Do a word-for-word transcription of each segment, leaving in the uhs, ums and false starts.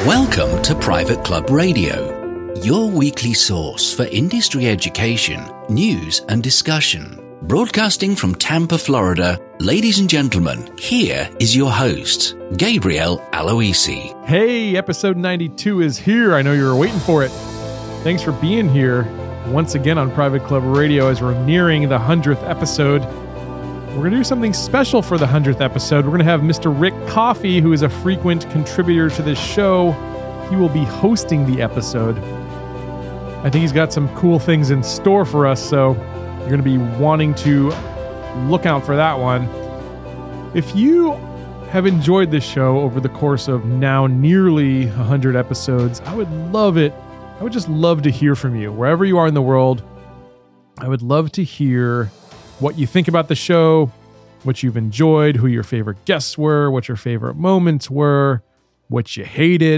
Welcome to Private Club Radio, your weekly source for industry education, news and discussion. Broadcasting from Tampa, Florida, ladies and gentlemen, here is your host, Gabriel Aloisi. Hey, episode ninety-two is here. I know you were waiting for it. Thanks for being here once again on Private Club Radio as we're nearing the hundredth episode. We're going to do something special for the hundredth episode. We're going to have Mister Rick Coffey, who is a frequent contributor to this show. He will be hosting the episode. I think he's got some cool things in store for us, so you're going to be wanting to look out for that one. If you have enjoyed this show over the course of now nearly one hundred episodes, I would love it. I would just love to hear from you. Wherever you are in the world, I would love to hear what you think about the show, what you've enjoyed, who your favorite guests were, what your favorite moments were, what you hated,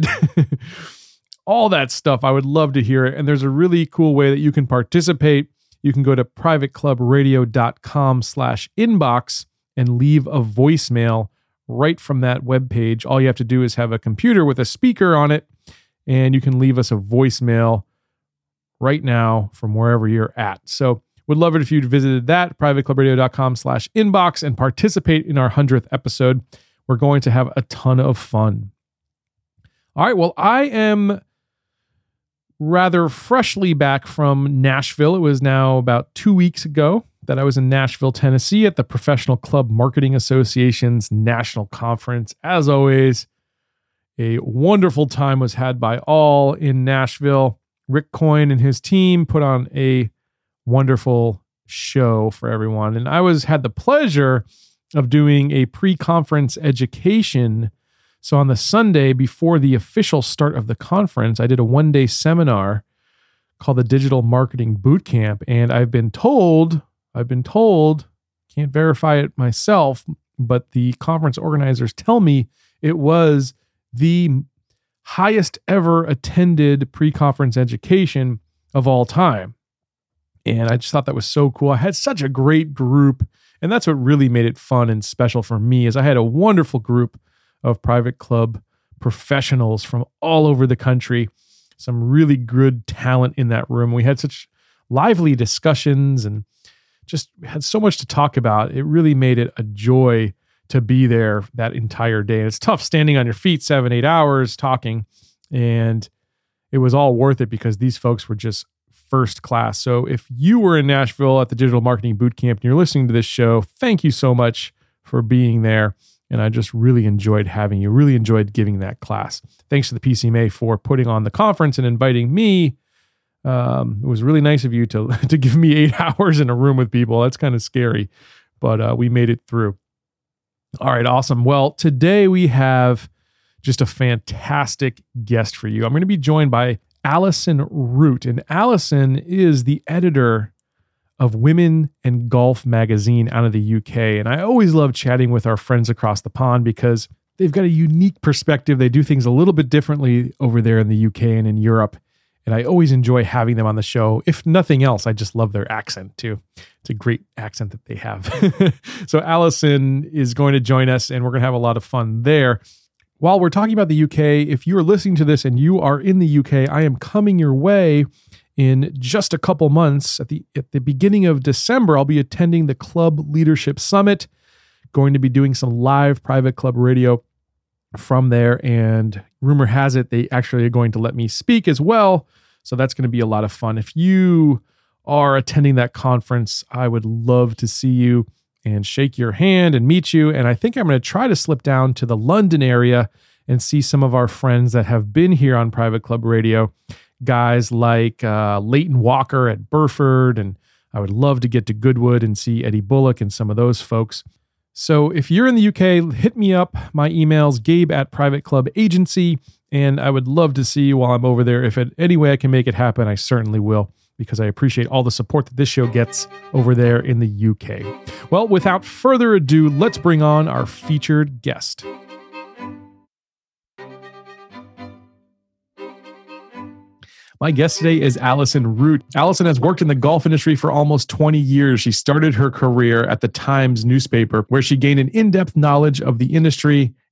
all that stuff. I would love to hear it. And there's a really cool way that you can participate. You can go to privateclubradio.com slash inbox and leave a voicemail right from that webpage. All you have to do is have a computer with a speaker on it, and you can leave us a voicemail right now from wherever you're at. So would love it if you'd visited that, privateclubradio.com slash inbox, and participate in our hundredth episode. We're going to have a ton of fun. All right, well, I am rather freshly back from Nashville. It was now about two weeks ago that I was in Nashville, Tennessee at the Professional Club Marketing Association's National Conference. As always, a wonderful time was had by all in Nashville. Rick Coyne and his team put on a wonderful show for everyone. And I was had the pleasure of doing a pre-conference education. So on the Sunday before the official start of the conference, I did a one-day seminar called the Digital Marketing Bootcamp. And I've been told, I've been told, can't verify it myself, but the conference organizers tell me it was the highest ever attended pre-conference education of all time. And I just thought that was so cool. I had such a great group, and that's what really made it fun and special for me is I had a wonderful group of private club professionals from all over the country, some really good talent in that room. We had such lively discussions and just had so much to talk about. It really made it a joy to be there that entire day. And it's tough standing on your feet seven, eight hours talking, and it was all worth it because these folks were just first class. So if you were in Nashville at the Digital Marketing Bootcamp and you're listening to this show, thank you so much for being there. And I just really enjoyed having you, really enjoyed giving that class. Thanks to the P C M A for putting on the conference and inviting me. Um, it was really nice of you to, to give me eight hours in a room with people. That's kind of scary, but uh, we made it through. All right, awesome. Well, today we have just a fantastic guest for you. I'm going to be joined by Alison Root, and Alison is the editor of Women and Golf magazine out of the U K. And I always love chatting with our friends across the pond because they've got a unique perspective. They do things a little bit differently over there in the U K and in Europe. And I always enjoy having them on the show. If nothing else, I just love their accent too. It's a great accent that they have. So Alison is going to join us and we're going to have a lot of fun there. While we're talking about the U K, if you are listening to this and you are in the U K, I am coming your way in just a couple months. At the at the beginning of December, I'll be attending the Club Leadership Summit, going to be doing some live private club radio from there. And rumor has it, they actually are going to let me speak as well. So that's going to be a lot of fun. If you are attending that conference, I would love to see you and shake your hand and meet you. And I think I'm going to try to slip down to the London area and see some of our friends that have been here on Private Club Radio. Guys like uh, Leighton Walker at Burford, and I would love to get to Goodwood and see Eddie Bullock and some of those folks. So if you're in the U K, hit me up. My email's gabe at Private Club Agency, and I would love to see you while I'm over there. If in any way I can make it happen, I certainly will, because I appreciate all the support that this show gets over there in the U K. Well, without further ado, let's bring on our featured guest. My guest today is Alison Root. Alison has worked in the golf industry for almost twenty years. She started her career at the Times newspaper, where she gained an in-depth knowledge of the industry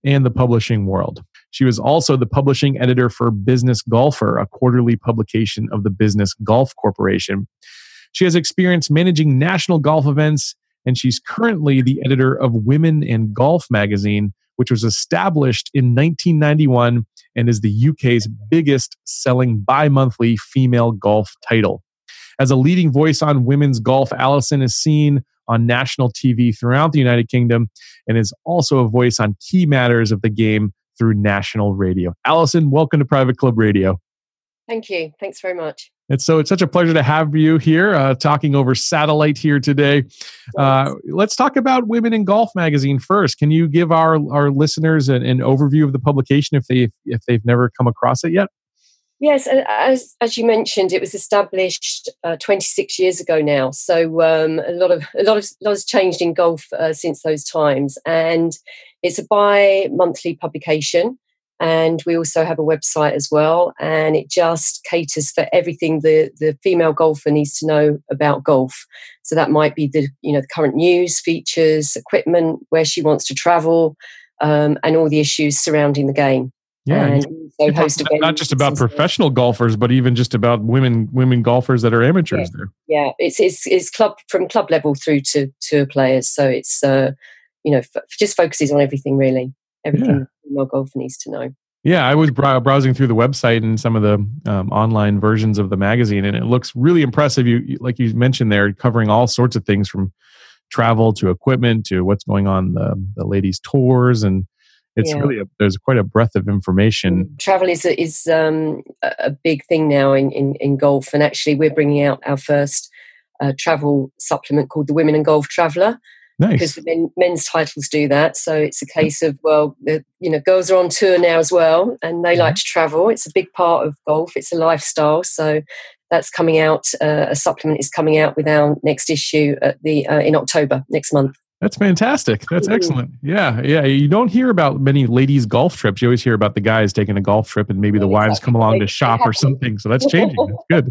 and the publishing world. She was also the publishing editor for Business Golfer, a quarterly publication of the Business Golf Corporation. She has experience managing national golf events, and she's currently the editor of Women in Golf magazine, which was established in nineteen ninety-one and is the U K's biggest selling bi-monthly female golf title. As a leading voice on women's golf, Alison is seen on national T V throughout the United Kingdom and is also a voice on key matters of the game through national radio. Alison, welcome to Private Club Radio. Thank you. Thanks very much. And so it's such a pleasure to have you here, uh, talking over satellite here today. Uh, let's talk about Women in Golf magazine first. Can you give our, our listeners an, an overview of the publication if they if they've never come across it yet? Yes, as as you mentioned, it was established uh, twenty-six years ago now. So um, a lot of a lot of a lot has changed in golf uh, since those times, and it's a bi-monthly publication. And we also have a website as well, and it just caters for everything the, the female golfer needs to know about golf. So that might be the you know the current news, features, equipment, where she wants to travel, um, and all the issues surrounding the game. Yeah, and so host not, not just about professional golfers, but even just about women women golfers that are amateurs. Yeah. There, yeah, it's it's it's club from club level through to tour players. So it's uh, you know f- just focuses on everything really. Everything yeah. the female golfer needs to know. Yeah, I was brow- browsing through the website and some of the um, online versions of the magazine, and it looks really impressive. You, you, like you mentioned there, covering all sorts of things from travel to equipment to what's going on the, the ladies' tours, and it's yeah. really a, there's quite a breadth of information. Travel is a, is um, a big thing now in, in, in golf, and actually we're bringing out our first uh, travel supplement called the Women in Golf Traveller. Nice. Because the men, men's titles do that. So it's a case of, well, the, you know, girls are on tour now as well, and they mm-hmm. like to travel. It's a big part of golf. It's a lifestyle. So that's coming out. Uh, a supplement is coming out with our next issue at the uh, in October next month. That's fantastic. That's excellent. Yeah, yeah. You don't hear about many ladies' golf trips. You always hear about the guys taking a golf trip, and maybe the exactly. wives come along to shop or something. So that's changing. That's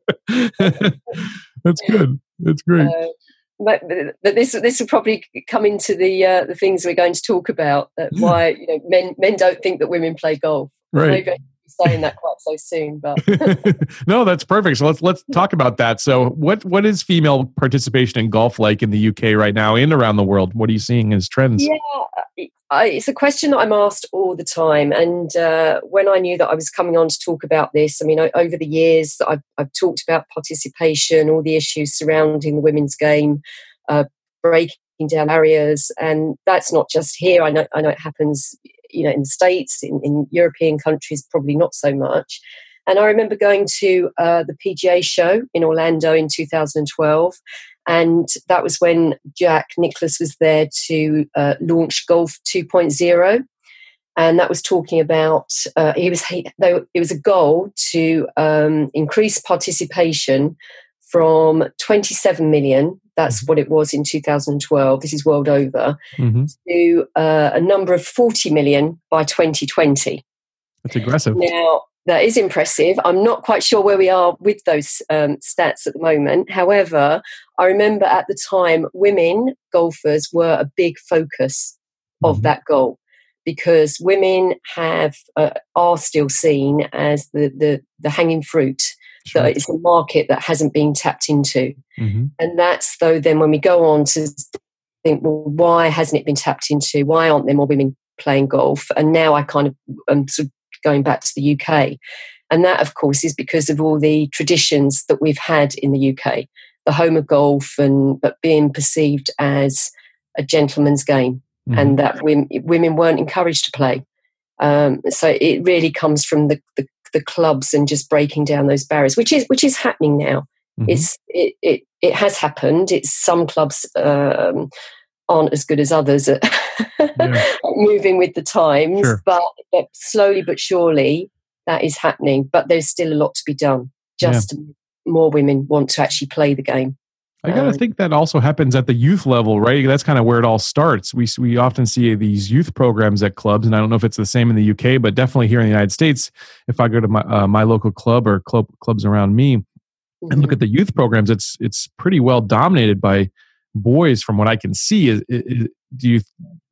good. That's good. That's great. Uh, But, but this this will probably come into the uh, the things we're going to talk about. That why you know men men don't think that women play golf. Right. Maybe I shouldn't be saying that quite so soon, but no, that's perfect. So let's let's talk about that. So what what is female participation in golf like in the U K right now and around the world? What are you seeing as trends? Yeah, I, it's a question that I'm asked all the time. And uh, when I knew that I was coming on to talk about this, I mean, I, over the years, I've, I've talked about participation, all the issues surrounding the women's game, uh, breaking down barriers. And that's not just here. I know, I know it happens, you know, in the States, in, in European countries, probably not so much. And I remember going to uh, the P G A show in Orlando in two thousand twelve. And that was when Jack Nicklaus was there to uh, launch Golf two point oh. And that was talking about, uh, he was, he, though it was a goal to um, increase participation from twenty-seven million, that's what it was in two thousand twelve, this is world over, mm-hmm. to uh, a number of forty million by twenty twenty. That's aggressive. Now, that is impressive. I'm not quite sure where we are with those um, stats at the moment. However, I remember at the time, women golfers were a big focus of mm-hmm. that goal, because women have uh, are still seen as the the, the hanging fruit. Sure. That it's a market that hasn't been tapped into. Mm-hmm. And that's, though, then when we go on to think, well, why hasn't it been tapped into? Why aren't there more women playing golf? And now I kind of am sort of going back to the U K. And that, of course, is because of all the traditions that we've had in the U K, the home of golf, and but being perceived as a gentleman's game, mm-hmm. and that women, women weren't encouraged to play. Um, so it really comes from the, the, the clubs and just breaking down those barriers, which is which is happening now. Mm-hmm. It's it, it it has happened. It's some clubs um, aren't as good as others at yeah. moving with the times, sure. but, but slowly but surely that is happening. But there's still a lot to be done. Just yeah. more women want to actually play the game. I got to um, think that also happens at the youth level, right? That's kind of where it all starts. We we often see these youth programs at clubs, and I don't know if it's the same in the U K, but definitely here in the United States, if I go to my uh, my local club or club clubs around me mm-hmm. and look at the youth programs, it's it's pretty well dominated by boys from what I can see. Is, is, do you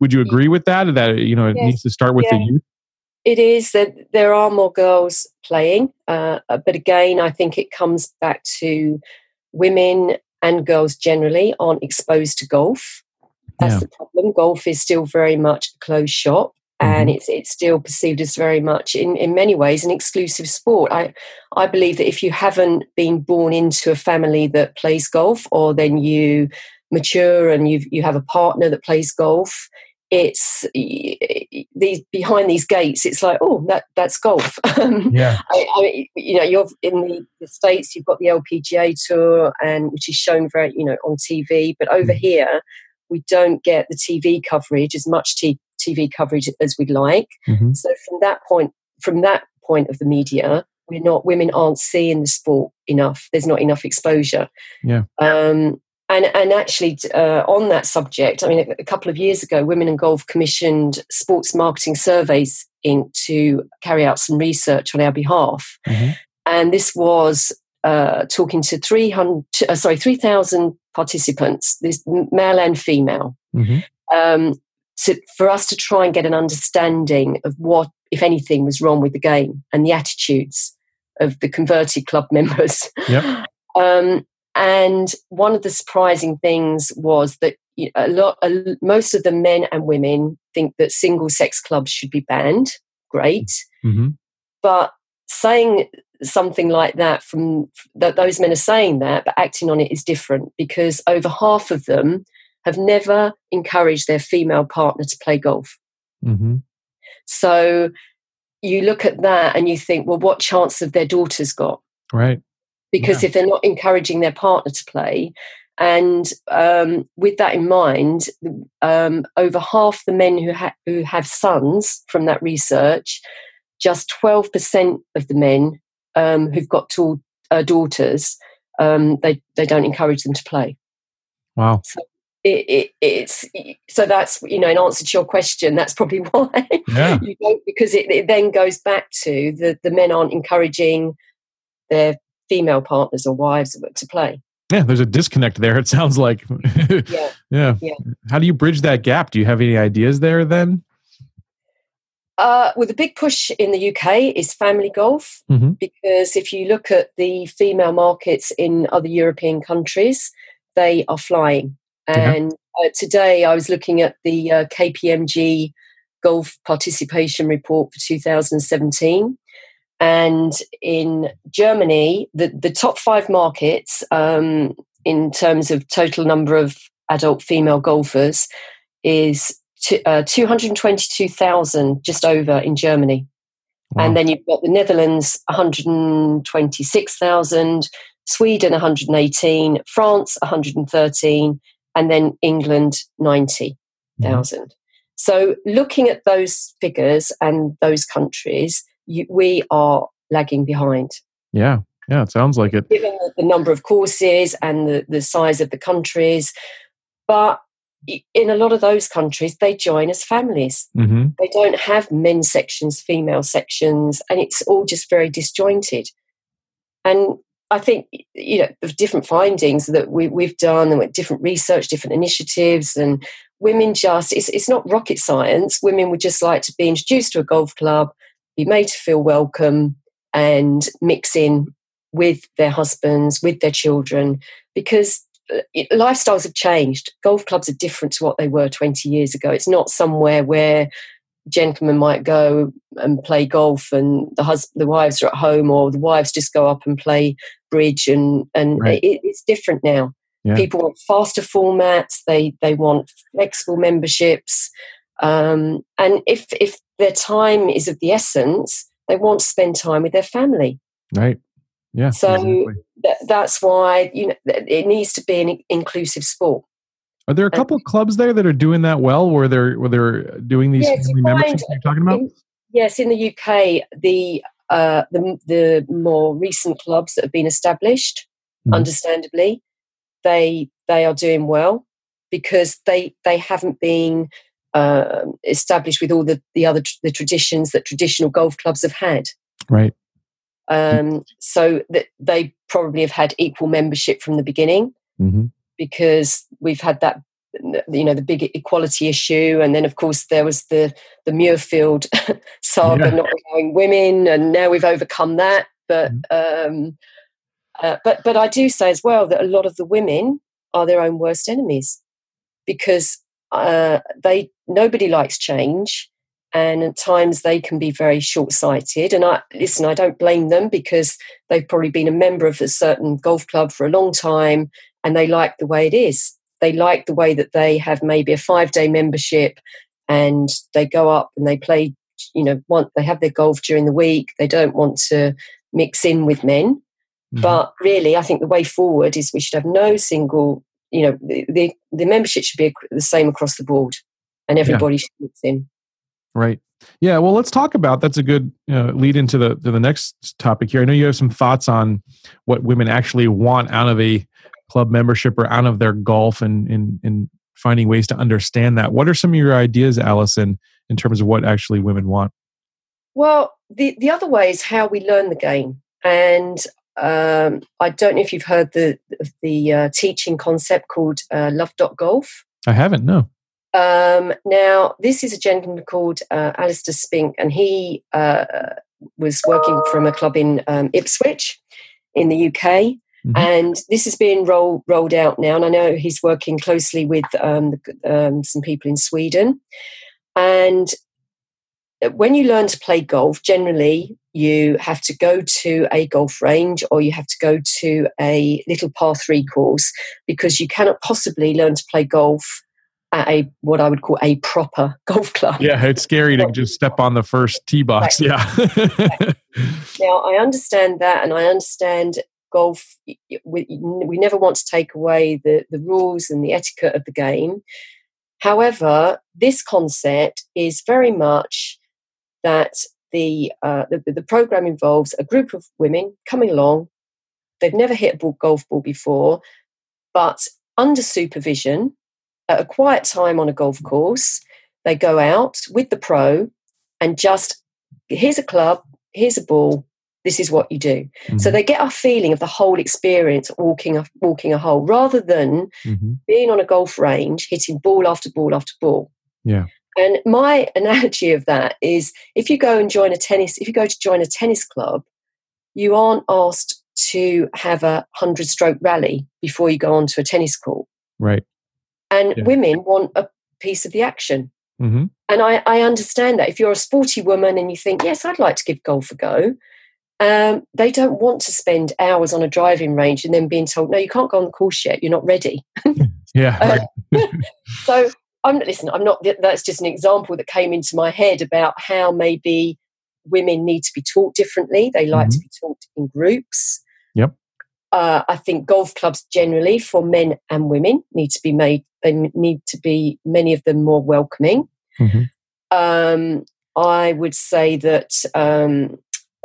would you agree with that? That, you know, it Yes. needs to start with Yeah. the youth? It is that there are more girls playing, uh, but again, I think it comes back to women and girls generally aren't exposed to golf. That's Yeah. the problem. Golf is still very much a closed shop, and Mhm. it's it's still perceived as very much, in, in many ways, an exclusive sport. I I believe that if you haven't been born into a family that plays golf, or then you mature and you you have a partner that plays golf, it's these behind these gates. It's like, oh, that that's golf. Yeah. I, I, you know, you're in the, the States. You've got the L P G A Tour, and which is shown very, you know, on T V. But over Mhm. here, we don't get the T V coverage, as much t- TV coverage as we'd like. Mhm. So from that point, from that point of the media, we're not women aren't seeing the sport enough. There's not enough exposure. Yeah. Um, and and actually, uh, on that subject, I mean, a, a couple of years ago, Women in Golf commissioned Sports Marketing Surveys Incorporated to carry out some research on our behalf, Mhm. and this was uh, talking to three hundred, uh, sorry, three thousand participants, this male and female, Mhm. um, to, for us to try and get an understanding of what, if anything, was wrong with the game and the attitudes of the converted club members. Yep. Um, and one of the surprising things was that you know, a lot, a, most of the men and women think that single-sex clubs should be banned. Great, Mhm. but saying something like that from that, those men are saying that, but acting on it is different, because over half of them have never encouraged their female partner to play golf. Mhm. So you look at that and you think, well, what chance have their daughters got? Right. Because Yeah. if they're not encouraging their partner to play, and um, with that in mind, um, over half the men who, ha- who have sons from that research, just twelve percent of the men um, who've got two, uh, daughters, um, they, they don't encourage them to play. Wow. So it, it, it's so that's, you know, in answer to your question, that's probably why Yeah. you don't, because it, it then goes back to the, the men aren't encouraging their female partners or wives to play. Yeah, there's a disconnect there, it sounds like. Yeah. Yeah. Yeah. How do you bridge that gap? Do you have any ideas there then? Uh, well, the big push in the U K is family golf, Mhm. because if you look at the female markets in other European countries, they are flying. Yeah. And uh, today I was looking at the uh, K P M G Golf Participation Report for two thousand seventeen. And in Germany, the, the top five markets um, in terms of total number of adult female golfers is t- uh, two hundred twenty-two thousand, just over, in Germany. Wow. And then you've got the Netherlands, one hundred twenty-six thousand, Sweden, one hundred eighteen, France, one hundred thirteen, and then England, ninety thousand. Mm-hmm. So looking at those figures and those countries, you, we are lagging behind. Yeah, yeah, it sounds like it. Given the, the number of courses and the, the size of the countries. But in a lot of those countries, they join as families. Mm-hmm. They don't have men's sections, female sections, and it's all just very disjointed. And I think, you know, the different findings that we, we've done, and with different research, different initiatives, and women just, it's, it's not rocket science. Women would just like to be introduced to a golf club, be made to feel welcome, and mix in with their husbands, with their children, because lifestyles have changed. Golf clubs are different to what they were twenty years ago. It's not somewhere where gentlemen might go and play golf and the husband, the wives are at home, or the wives just go up and play bridge, and and right. it, it's different now. Yeah. People want faster formats. They they want flexible memberships, um, and if if their time is of the essence, they want to spend time with their family. Right. Yeah. So exactly. th- that's why, you know, it needs to be an inclusive sport. Are there a couple of clubs there that are doing that well, where they're where they're doing these yes, family memberships you're talking about? In, yes, in the U K, the uh, the the more recent clubs that have been established, mm-hmm. understandably, they they are doing well, because they they haven't been uh, established with all the the other tr- the traditions that traditional golf clubs have had. Right. Um, so that they probably have had equal membership from the beginning. Mm-hmm. Because we've had that you know, the big equality issue, and then of course there was the the Muirfield saga, yeah. not allowing women, and now we've overcome that. But um, uh, but but I do say as well that a lot of the women are their own worst enemies, because uh, they nobody likes change, and at times they can be very short-sighted. And I listen, I don't blame them, because they've probably been a member of a certain golf club for a long time, and they like the way it is. They like the way that they have maybe a five-day membership, and they go up and they play, you know, want, they have their golf during the week. They don't want to mix in with men. Mm-hmm. But really, I think the way forward is we should have no single, you know, the, the, the membership should be the same across the board, and everybody yeah. should mix in. Right. Yeah. Well, let's talk about, that's a good uh, lead into the to the next topic here. I know you have some thoughts on what women actually want out of a club membership or out of their golf, and in in finding ways to understand that. What are some of your ideas, Alison, in terms of what actually women want? Well, the, the other way is how we learn the game. And um, I don't know if you've heard the the uh, teaching concept called uh, Love dot Golf. I haven't, no. Um, now, this is a gentleman called uh, Alistair Spink, and he uh, was working from a club in um, Ipswich in the U K. Mm-hmm. And this is being roll, rolled out now. And I know he's working closely with um, the, um, some people in Sweden. And when you learn to play golf, generally you have to go to a golf range, or you have to go to a little par three course, because you cannot possibly learn to play golf at a what I would call a proper golf club. Yeah, it's scary to just step on the first tee box. Right. Yeah. Right. Now, I understand that, and I understand golf, we, we never want to take away the, the rules and the etiquette of the game. However, this concept is very much that the, uh, the the program involves a group of women coming along. They've never hit a ball, golf ball before, but under supervision, at a quiet time on a golf course, they go out with the pro and just, here's a club, here's a ball, this is what you do. Mm-hmm. So they get a feeling of the whole experience, walking a, walking a hole, rather than mm-hmm. being on a golf range, hitting ball after ball after ball. Yeah. And my analogy of that is, if you go and join a tennis, if you go to join a tennis club, you aren't asked to have a hundred-stroke rally before you go onto a tennis court. Right. And yeah. women want a piece of the action. Mm-hmm. And I, I understand that. If you're a sporty woman and you think, yes, I'd like to give golf a go, Um, they don't want to spend hours on a driving range and then being told, no, you can't go on the course yet, you're not ready. Yeah. uh, so I'm listen, I'm not, that's just an example that came into my head about how maybe women need to be taught differently. They like mm-hmm. to be taught in groups. Yep. Uh, I think golf clubs generally, for men and women, need to be made, they need to be, many of them, more welcoming. Mm-hmm. Um, I would say that um,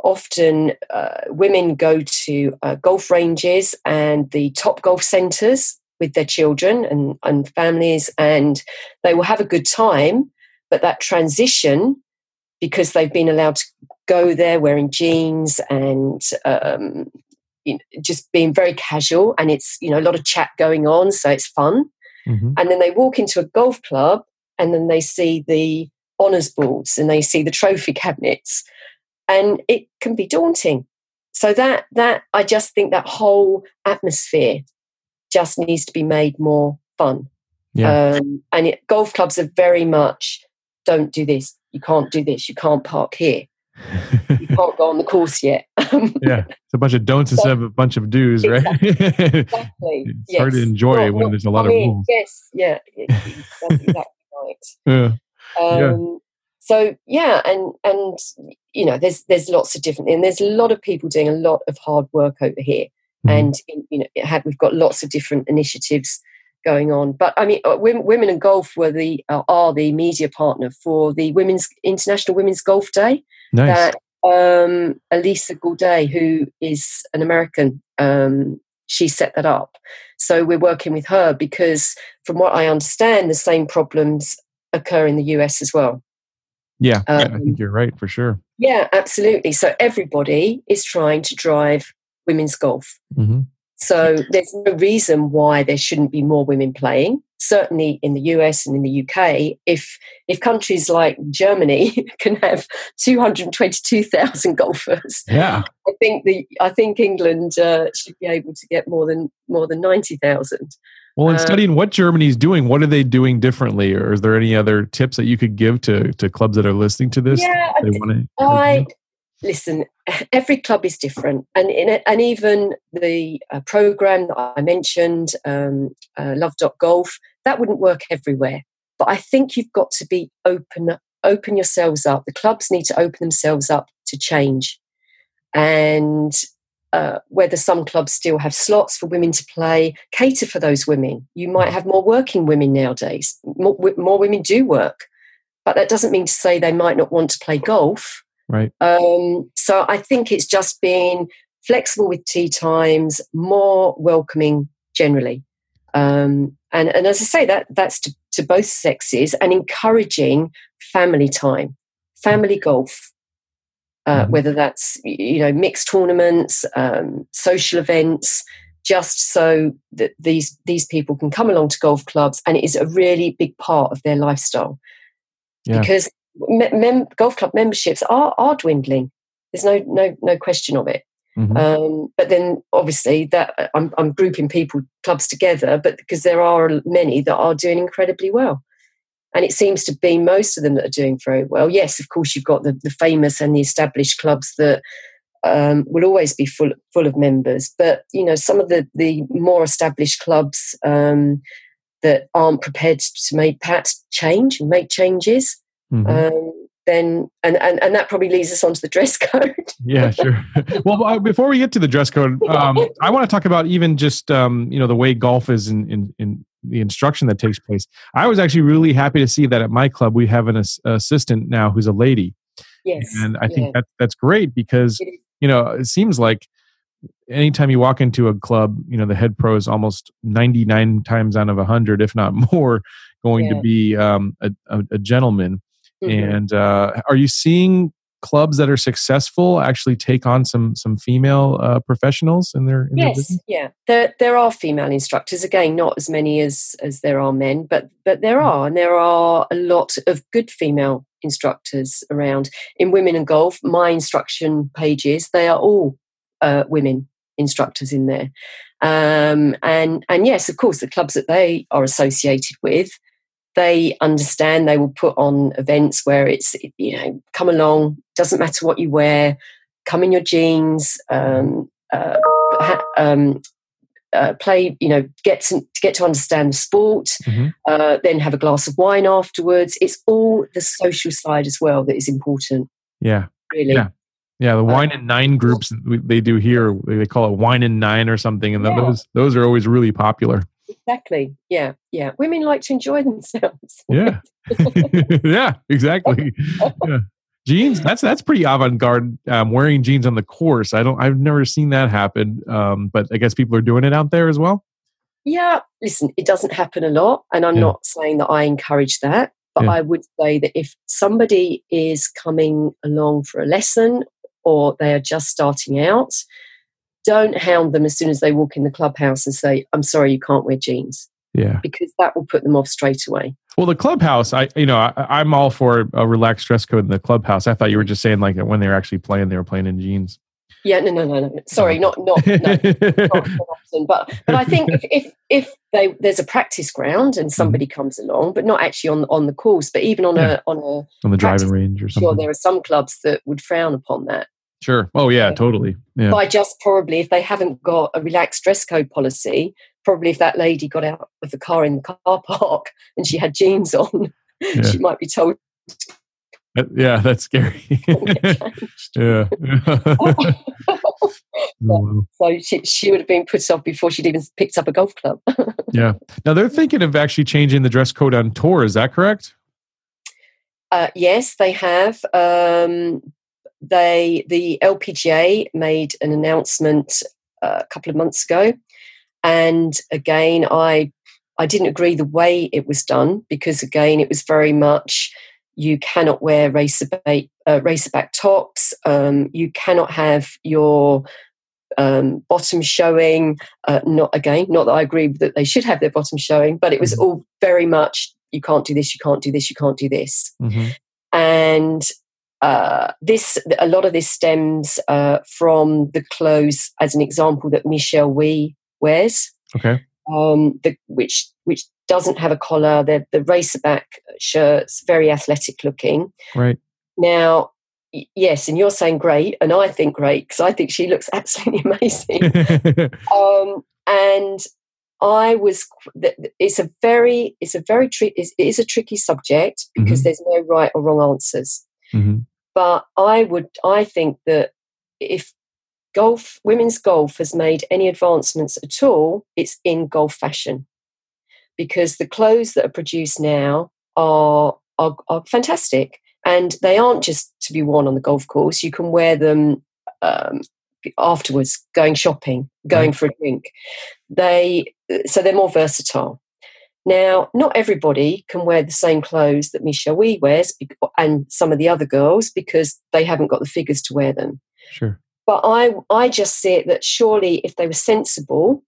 often uh, women go to uh, golf ranges and the top golf centres with their children and, and families, and they will have a good time, but that transition, because they've been allowed to go there wearing jeans and um, you know, just being very casual, and it's, you know, a lot of chat going on, so it's fun. Mm-hmm. And then they walk into a golf club and then they see the honours boards and they see the trophy cabinets, and it can be daunting. So that that I just think that whole atmosphere just needs to be made more fun. Yeah. Um, and it, golf clubs are very much, don't do this, you can't do this, you can't park here, you can't go on the course yet. Yeah, it's a bunch of don'ts instead of a bunch of do's, right? Exactly. exactly. It's yes. hard to enjoy well, when well, there's a lot I mean, of rules. Yes, yeah, that's exactly right. Yeah. Um, yeah. So yeah, and and you know, there's there's lots of different, and there's a lot of people doing a lot of hard work over here, mm-hmm. and you know, it had, we've got lots of different initiatives going on. But I mean, women, women in golf were the uh, are the media partner for the Women's International Women's Golf Day. Nice. That um, Elisa Goudet, who is an American, um, she set that up. So we're working with her because, from what I understand, the same problems occur in the U S as well. Yeah, um, I think you're right, for sure. Yeah, absolutely. So everybody is trying to drive women's golf. Mm-hmm. So there's no reason why there shouldn't be more women playing. certainly in the U S and in the U K, if if countries like Germany can have two hundred twenty-two thousand golfers, yeah, I think the I think England uh, should be able to get more than more than ninety thousand. Well, in um, studying what Germany's doing, what are they doing differently, or is there any other tips that you could give to to clubs that are listening to this? Yeah, they want to. I listen. Every club is different, and in it, and even the uh, program that I mentioned, um, uh, Love dot Golf, that wouldn't work everywhere. But I think you've got to be open, open yourselves up. The clubs need to open themselves up to change, and uh, whether some clubs still have slots for women to play, cater for those women. You might have more working women nowadays. More, more women do work, but that doesn't mean to say they might not want to play golf. Right. Um, so I think it's just being flexible with tea times, more welcoming generally. Um, and, and as I say, that that's to, to both sexes, and encouraging family time, family golf, uh, mm-hmm. whether that's, you know, mixed tournaments, um, social events, just so that these these people can come along to golf clubs, and it is a really big part of their lifestyle. Yeah. Because mem- golf club memberships are, are dwindling. There's no no no question of it. Mm-hmm. Um, but then, obviously, that I'm, I'm grouping people, clubs together, but because there are many that are doing incredibly well. And it seems to be most of them that are doing very well. Yes, of course, you've got the, the famous and the established clubs that um, will always be full full of members. But, you know, some of the, the more established clubs um, that aren't prepared to make perhaps change and make changes, mm-hmm. um, then and, and, and that probably leads us on to the dress code. Yeah, sure. Well, before we get to the dress code, um, I want to talk about even just um, you know, the way golf is in, in, in the instruction that takes place. I was actually really happy to see that at my club we have an ass- assistant now who's a lady. Yes, and I think yeah. that that's great because you know it seems like anytime you walk into a club, you know the head pro is almost ninety-nine times out of one hundred, if not more, going yeah. to be um, a, a, a gentleman. Mm-hmm. And uh, are you seeing clubs that are successful actually take on some some female uh, professionals in their in yes their business? Yeah, there there are female instructors, again not as many as as there are men, but but there are, and there are a lot of good female instructors around. In Women and Golf, my instruction pages, they are all uh, women instructors in there, um, and and yes, of course, the clubs that they are associated with, they understand. They will put on events where it's, you know, come along, doesn't matter what you wear, come in your jeans, um, uh, ha- um, uh, play, you know, get to, get to understand the sport, mm-hmm. uh, then have a glass of wine afterwards. It's all the social side as well that is important. Yeah. Really. Yeah. Yeah. The wine and nine groups they do here, they call it wine and nine or something. And yeah. those, those are always really popular. Exactly. Yeah. Yeah. Women like to enjoy themselves. Yeah. Yeah, exactly. Yeah. Jeans. That's, that's pretty avant-garde. Um, wearing jeans on the course. I don't, I've never seen that happen. Um, but I guess people are doing it out there as well. Yeah. Listen, it doesn't happen a lot. And I'm yeah. not saying that I encourage that, but yeah. I would say that if somebody is coming along for a lesson or they are just starting out, don't hound them as soon as they walk in the clubhouse and say, I'm sorry, you can't wear jeans. Yeah. Because that will put them off straight away. Well, the clubhouse, I, you know, I, I'm all for a relaxed dress code in the clubhouse. I thought you were just saying like when they were actually playing, they were playing in jeans. Yeah, no, no, no, no. Sorry, not, not, no, not, not often. But, but I think if, if, if they, there's a practice ground and somebody mm-hmm. comes along, but not actually on, on the course, but even on yeah. a, on a, on the driving range or something. Sure, there are some clubs that would frown upon that. Sure. Oh, yeah, totally. Yeah. By just probably, if they haven't got a relaxed dress code policy, probably if that lady got out of the car in the car park and she had jeans on, yeah. she might be told. Yeah, that's scary. Yeah. so so she, she would have been put off before she'd even picked up a golf club. Yeah. Now they're thinking of actually changing the dress code on tour. Is that correct? Uh, yes, they have. Um, They, the L P G A made an announcement uh, a couple of months ago, and again, I I didn't agree the way it was done because again, it was very much you cannot wear racerback uh, racerback tops, um, you cannot have your um, bottom showing. Uh, not again, not that I agree that they should have their bottom showing, but it was Mm-hmm. all very much, you can't do this, you can't do this, you can't do this. Mm-hmm. And uh, this, a lot of this stems uh, from the clothes, as an example, that Michelle Wie wears. Okay. Um, the, which which doesn't have a collar. The the racerback shirts, very athletic looking. Right. Now, y- yes, and you're saying great, and I think great because I think she looks absolutely amazing. um, and I was. It's a very, it's a very tri- It is a tricky subject because mm-hmm. there's no right or wrong answers. Mm-hmm. But I would, I think that if golf, women's golf has made any advancements at all, it's in golf fashion, because the clothes that are produced now are, are are fantastic, and they aren't just to be worn on the golf course. You can wear them um, afterwards, going shopping, going right. for a drink. They so they're more versatile. Now, not everybody can wear the same clothes that Michelle Wie wears, and some of the other girls, because they haven't got the figures to wear them. Sure. But I, I just see it that surely if they were sensible,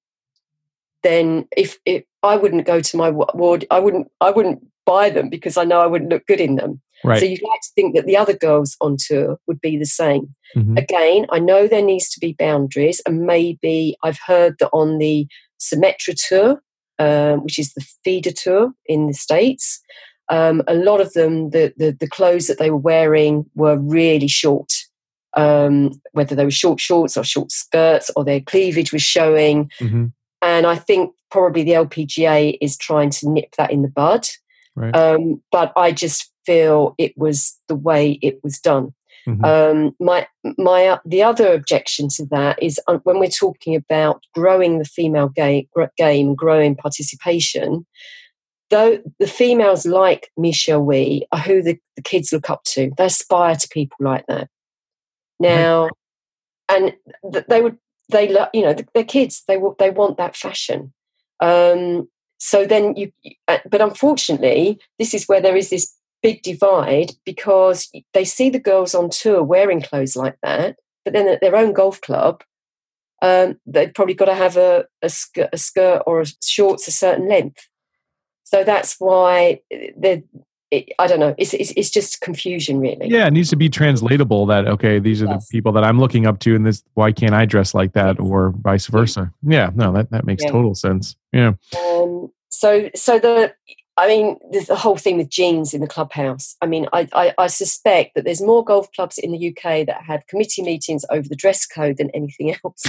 then if, if I wouldn't go to my ward, I wouldn't, I wouldn't buy them because I know I wouldn't look good in them. Right. So you'd like to think that the other girls on tour would be the same. Mm-hmm. Again, I know there needs to be boundaries, and maybe I've heard that on the Symetra tour, um, which is the feeder tour in the States, um, a lot of them, the, the the clothes that they were wearing were really short. Um, whether they were short shorts or short skirts, or their cleavage was showing. Mm-hmm. And I think probably the L P G A is trying to nip that in the bud. Right. Um, but I just feel it was the way it was done. Mm-hmm. Um, my my uh, the other objection to that is uh, when we're talking about growing the female game, game growing participation, though the females like Michelle Wie are who the, the kids look up to. They aspire to people like that. Now, right. and th- they would, they, you know, they're kids. They will, they want that fashion. Um, so then you, but unfortunately, this is where there is this big divide, because they see the girls on tour wearing clothes like that, but then at their own golf club, um, they've probably got to have a, a, skirt, a skirt or a shorts a certain length. So that's why they're. It, I don't know. It's, it's it's just confusion, really. Yeah, it needs to be translatable. That okay, these are yes. the people that I'm looking up to, and this. Why can't I dress like that, yes. or vice versa? Yeah, no, that, that makes yeah. total sense. Yeah. Um. So so the, I mean, there's the whole thing with jeans in the clubhouse. I mean, I, I I suspect that there's more golf clubs in the U K that have committee meetings over the dress code than anything else.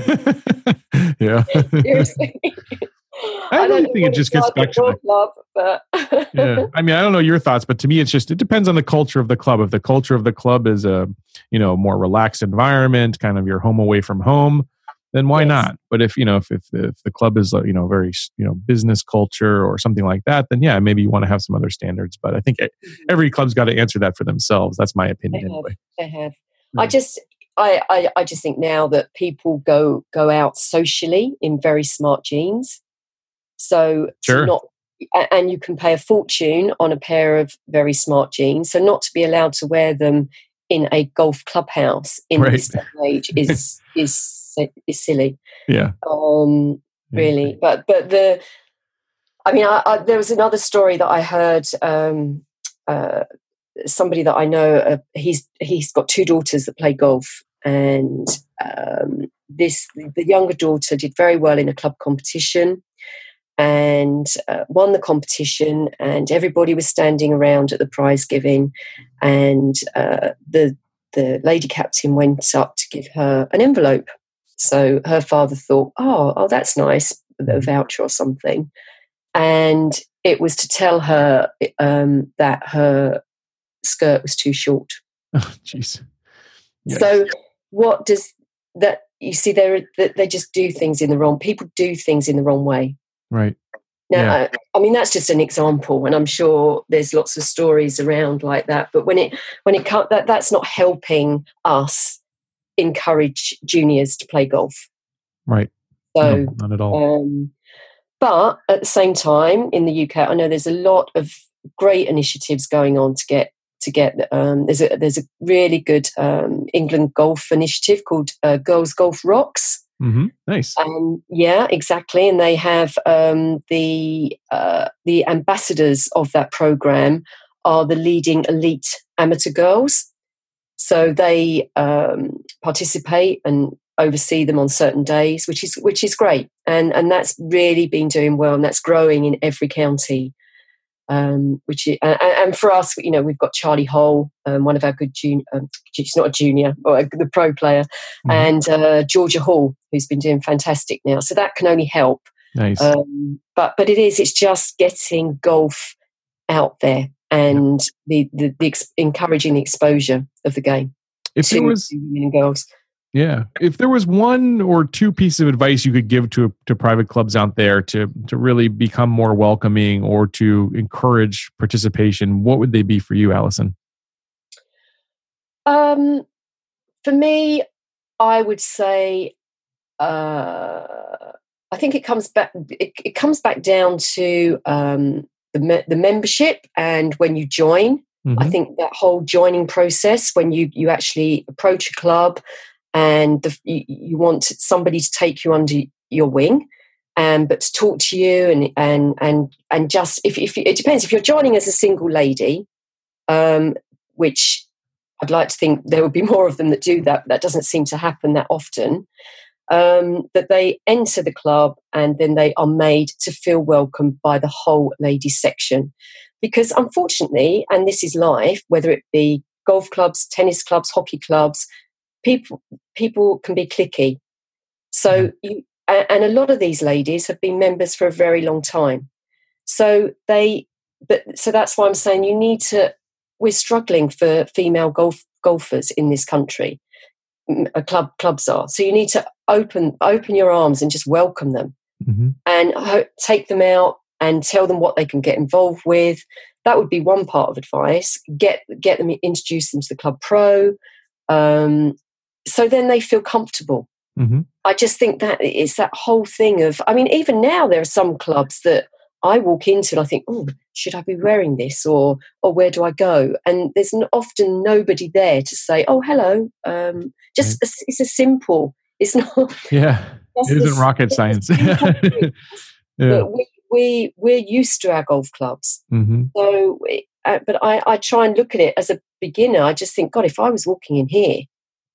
Yeah. Seriously. I, I really think it just gets back to the club, but yeah. I mean, I don't know your thoughts, but to me, it's just it depends on the culture of the club. If the culture of the club is a you know more relaxed environment, kind of your home away from home, then why yes. not? But if you know if, if if the club is you know very you know business culture or something like that, then yeah, maybe you want to have some other standards. But I think every club's got to answer that for themselves. That's my opinion, they anyway. Have, they have. Yeah. I just. I, I, I just think now that people go go out socially in very smart jeans. So sure. not, and you can pay a fortune on a pair of very smart jeans. So not to be allowed to wear them in a golf clubhouse in right. this day and age is is is silly. Yeah. Um. Really, yeah. but but the, I mean, I, I, there was another story that I heard. Um. Uh. Somebody that I know. Uh, he's he's got two daughters that play golf, and um, this the younger daughter did very well in a club competition. And uh, won the competition, and everybody was standing around at the prize giving, and uh, the the lady captain went up to give her an envelope. So her father thought, oh, oh, that's nice, a voucher or something, and it was to tell her um, that her skirt was too short. Oh, jeez. Yes. So what does that? You see, they they just do things in the wrong. People do things in the wrong way. Right. Now, yeah. I, I mean, that's just an example, and I'm sure there's lots of stories around like that. But when it when it comes, that that's not helping us encourage juniors to play golf. Right. So no, not at all. Um, but at the same time, in the U K, I know there's a lot of great initiatives going on to get to get. Um, there's a there's a really good um, England golf initiative called uh, Girls Golf Rocks. Mm-hmm. Nice. Um, yeah, exactly. And they have um, the uh, the ambassadors of that program are the leading elite amateur girls. So they um, participate and oversee them on certain days, which is which is great, and and that's really been doing well, and that's growing in every county. Um, which is, and, and for us, you know, we've got Charlie Hole, um, one of our good junior. Um, she's not a junior, but the pro player, mm-hmm. and uh, Georgia Hall, who's been doing fantastic now. So that can only help. Nice. Um, but but it is. It's just getting golf out there and yep. the, the the ex- encouraging the exposure of the game if to there was, women and girls. Yeah. If there was one or two pieces of advice you could give to to private clubs out there to to really become more welcoming or to encourage participation, what would they be for you, Alison? Um, for me, I would say, uh, I think it comes back. It, it comes back down to um, the me- the membership, and when you join, mm-hmm. I think that whole joining process, when you you actually approach a club. And the, you, you want somebody to take you under your wing, um, but to talk to you and and and and just if if it depends if you're joining as a single lady, um, which I'd like to think there would be more of them that do that. But that doesn't seem to happen that often. Um, that they enter the club and then they are made to feel welcome by the whole ladies section, because unfortunately, and this is life, whether it be golf clubs, tennis clubs, hockey clubs. People people can be cliquey. So you and a lot of these ladies have been members for a very long time. So they but so that's why I'm saying you need to we're struggling for female golf golfers in this country. A club clubs are. So you need to open open your arms and just welcome them mm-hmm. and ho- take them out and tell them what they can get involved with. That would be one part of advice. Get get them introduce them to the club pro. Um, So then they feel comfortable. Mm-hmm. I just think that it's that whole thing of, I mean, even now there are some clubs that I walk into and I think, oh, should I be wearing this or or where do I go? And there's often nobody there to say, oh, hello. Um, just right. a, it's a simple, it's not. Yeah, it isn't the, rocket science. yeah. But we, we, we're used to our golf clubs. Mm-hmm. So, uh, but I, I try and look at it as a beginner. I just think, God, if I was walking in here,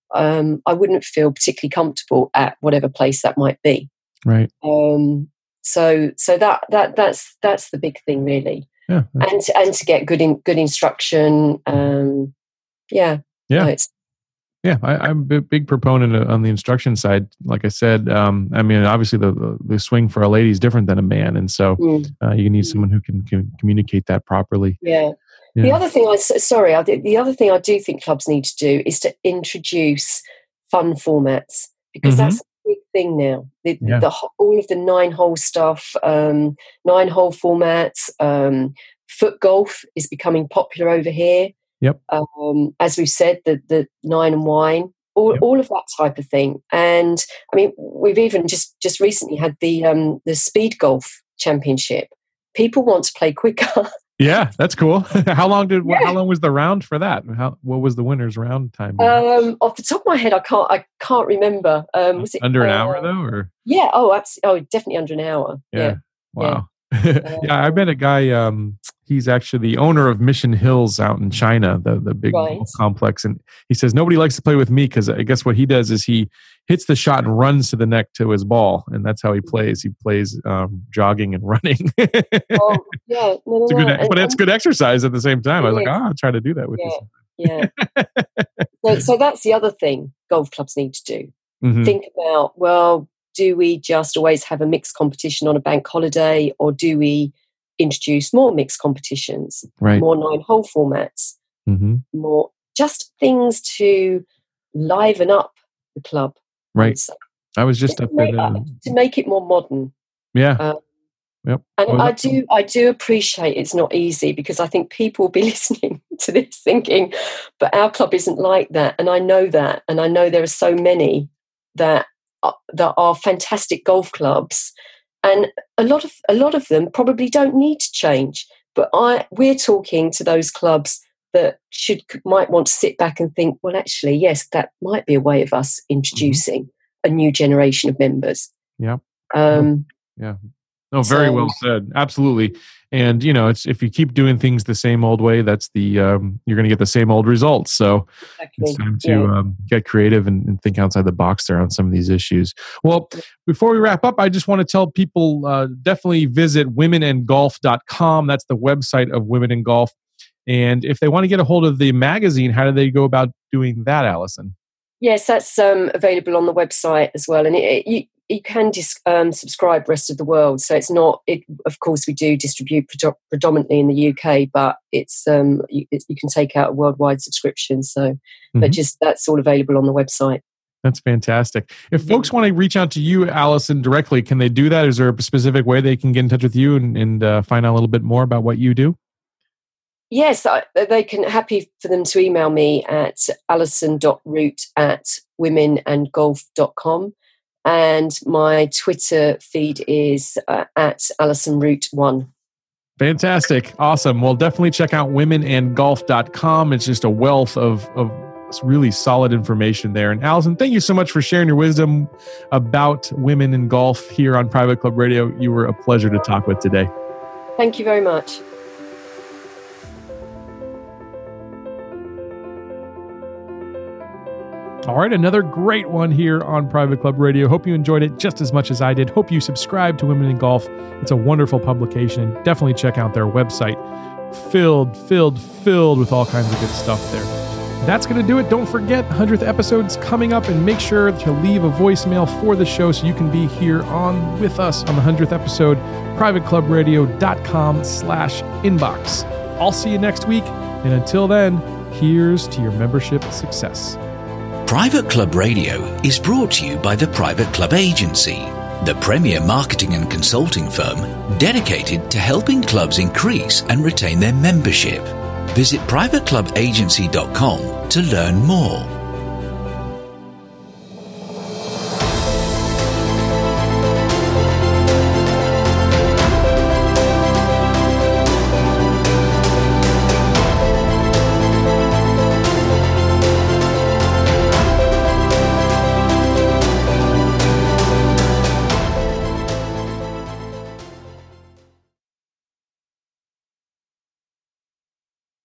Um, I wouldn't feel particularly comfortable at whatever place that might be. Right. Um, so, so that that that's that's the big thing, really. Yeah. And to, and to get good in, good instruction. Um, yeah. Yeah. No, it's, yeah. I, I'm a big proponent on the instruction side. Like I said, um, I mean, obviously the, the the swing for a lady is different than a man, and so mm. uh, you need someone who can, can communicate that properly. Yeah. Yeah. The other thing I sorry, I, the other thing I do think clubs need to do is to introduce fun formats, because mm-hmm. that's a big thing now. The, yeah. the, all of the nine-hole stuff, um, nine-hole formats, um, foot golf is becoming popular over here. Yep. Um, as we've said, the the nine and wine, all yep. all of that type of thing. And I mean, we've even just just recently had the um, the speed golf championship. People want to play quicker. Yeah, that's cool. How long did? Yeah. How long was the round for that? How, what was the winner's round time? Um, off the top of my head, I can't. I can't remember. Um, was it under an uh, hour though, or yeah? Oh, absolutely. Oh, definitely under an hour. Yeah. yeah. Wow. Yeah. yeah, I met a guy. Um, he's actually the owner of Mission Hills out in China, the the big right. complex, and he says nobody likes to play with me because I guess what he does is he hits the shot and runs to the neck to his ball, and that's how he plays. He plays um, jogging and running. oh, yeah, no, no, it's a good, no. but and, it's good exercise at the same time. I was like, oh, I'll try to do that with yeah, you. Yeah. so, so that's the other thing golf clubs need to do. Mm-hmm. Think about, well, do we just always have a mixed competition on a bank holiday, or do we introduce more mixed competitions, right. more nine-hole formats, mm-hmm. more just things to liven up the club? Right. I was just to up make, at uh, to make it more modern. Yeah. Um, yep. And well, I do, I do appreciate it's not easy, because I think people will be listening to this thinking, but our club isn't like that, and I know that, and I know there are so many that are, that are fantastic golf clubs, and a lot of a lot of them probably don't need to change. But I, we're talking to those clubs that should might want to sit back and think, well, actually, yes, that might be a way of us introducing mm-hmm. a new generation of members. Yeah. Um, yeah. No, very so, well said. Absolutely. And, you know, it's if you keep doing things the same old way, that's the, um, you're going to get the same old results. So exactly. it's time to yeah. um, get creative and, and think outside the box there on some of these issues. Well, before we wrap up, I just want to tell people uh, definitely visit women and golf dot com. That's the website of Women in Golf. And if they want to get a hold of the magazine, how do they go about doing that, Alison? Yes, that's um, available on the website as well. And it, it, you, you can dis, um, subscribe rest of the world. So it's not, it, of course, we do distribute pre- predominantly in the U K, but it's um, you, it, you can take out a worldwide subscription. So, mm-hmm. but just that's all available on the website. That's fantastic. If folks want to reach out to you, Alison, directly, can they do that? Is there a specific way they can get in touch with you and, and uh, find out a little bit more about what you do? Yes, I, they can. Happy for them to email me at alison dot root at women and golf dot com. And my Twitter feed is uh, at Alison Root one. Fantastic. Awesome. Well, definitely check out women and golf dot com. It's just a wealth of, of really solid information there. And Alison, thank you so much for sharing your wisdom about women in golf here on Private Club Radio. You were a pleasure to talk with today. Thank you very much. All right, another great one here on Private Club Radio. Hope you enjoyed it just as much as I did. Hope you subscribe to Women in Golf. It's a wonderful publication. Definitely check out their website. Filled, filled, filled with all kinds of good stuff there. That's going to do it. Don't forget, hundredth episode's coming up, and make sure to leave a voicemail for the show so you can be here on with us on the hundredth episode, privateclubradio.com slash inbox. I'll see you next week, and until then, here's to your membership success. Private Club Radio is brought to you by the Private Club Agency, the premier marketing and consulting firm dedicated to helping clubs increase and retain their membership. Visit private club agency dot com to learn more.